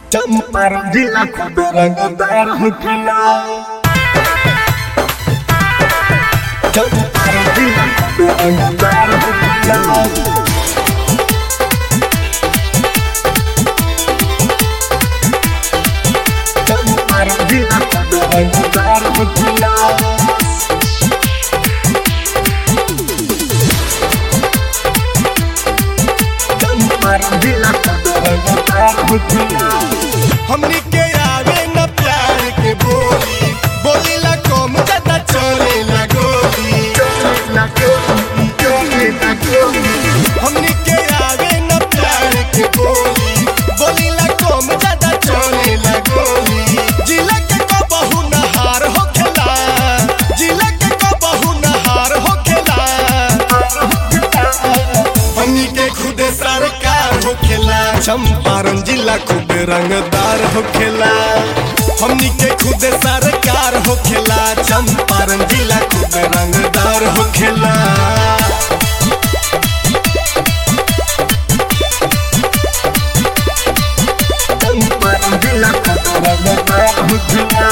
चंपारण जिला खूब रंगदार होखेला। चंपारण जिला खूब रंगदार होखेला। चंपारण जिला खूब रंगदार होखेला। चंपारण जिला खूब रंगदार होखेला। हमनी के आवे न प्यार के बोली, बोली ला कम ज्यादा चले ला गोली। हमनी के आवे न प्यार के बोली, बोली ला कम ज्यादा चले ला गोली। जिला के को बहु नहार होखेला, जिला के को बहु नहार होखेला। हमनी के खुद सरकार होखेला, चंपारण जिला खूब रंगदार होखेला। हमनी के खुद सरकार होखेला, चंपारण जिला खूब रंगदार होखेला। चंपारण जिला खूब रंगदार होखेला।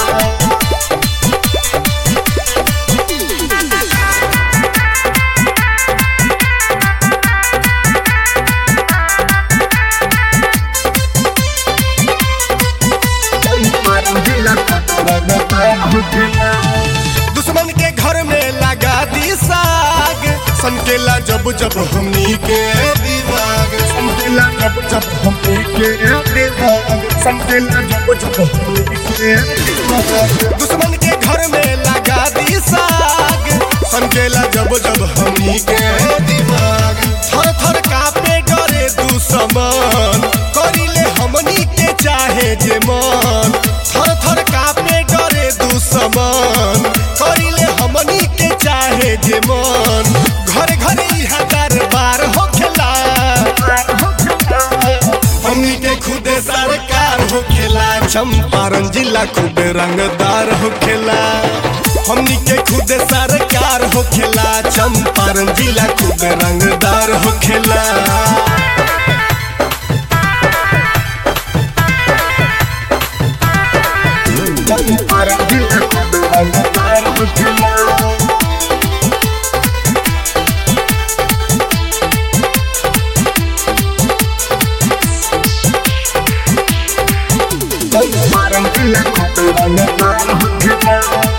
दुश्मन के घर में लगा दी साग, सनकेला जब जब हमनी के दिमाग। संकेला जब जब हमनी के दिमाग। संकेला जब जब हमनी के दिमाग। दुश्मन के घर में लगा दी साग, सनकेला जब जब हमनी के दिमाग। थर थर कांपे डरे दुश्मन, करिले हमनी के चाहे जे मन। थर थर कांपे डरे दुश्मन, करिले हमनी के चाहे जे मन। घर घर इहा दरबार होखेला, हमनी के खुद सरकार होखेला। चंपारण जिला खूब रंगदार होखेला। हमनी के खुद सरकार होखेला, चंपारण जिला खूब रंगदार होखेला। चंपारण जिला खूब रंगदार होखेला। चंपारण जिला खूब रंगदार होखेला।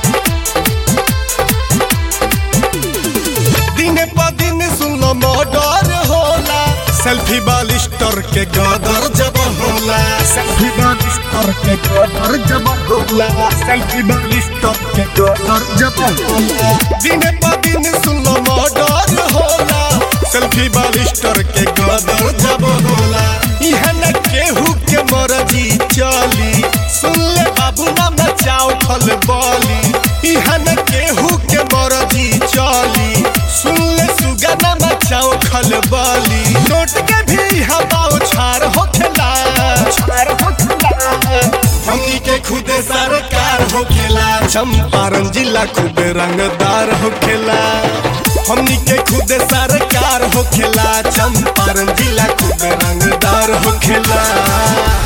दिन प दिन सुन मर्डर होला, सेल्फी बालिस्टर के गदर जब होला। सेल्फी बालिस्टर के गदर जब होला। सेल्फी बालिस्टर के गदर जब होला। दिन प दिन सुन मर्डर होला, सेल्फी बालिस्टर के गदर जब होला। इहा न केहू के मर्जी चली, सुन ले बाबू ना मचाओ खलबली। इहा न केहू के मर्जी चली, सुन ले सुगा ना मचाओ खलबली। नोट के भी हवाओ छार होखेला, छार होखेला। हमनी के खुद सरकार होखेला। चंपारण जिला खूब रंगदार होखेला। हमनी के खुद सरकार होखेला, चंपारण जिला खूब रंगदार होखेला।